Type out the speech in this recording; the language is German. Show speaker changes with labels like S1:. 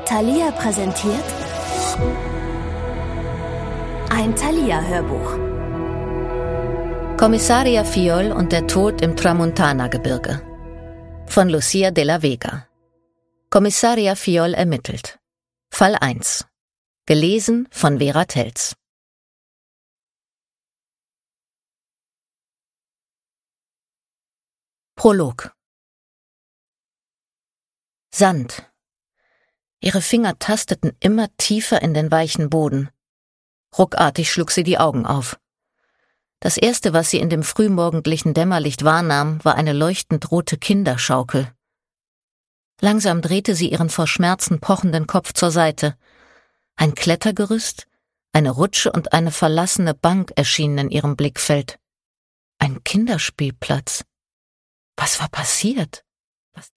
S1: Thalia präsentiert ein Thalia-Hörbuch.
S2: Kommissaria Fiol und der Tod im Tramontana-Gebirge von Lucia de la Vega. Kommissaria Fiol ermittelt. Fall 1. Gelesen von Vera Telz. Prolog. Sand. Ihre Finger tasteten immer tiefer in den weichen Boden. Ruckartig schlug sie die Augen auf. Das Erste, was sie in dem frühmorgendlichen Dämmerlicht wahrnahm, war eine leuchtend rote Kinderschaukel. Langsam drehte sie ihren vor Schmerzen pochenden Kopf zur Seite. Ein Klettergerüst, eine Rutsche und eine verlassene Bank erschienen in ihrem Blickfeld. Ein Kinderspielplatz. Was war passiert?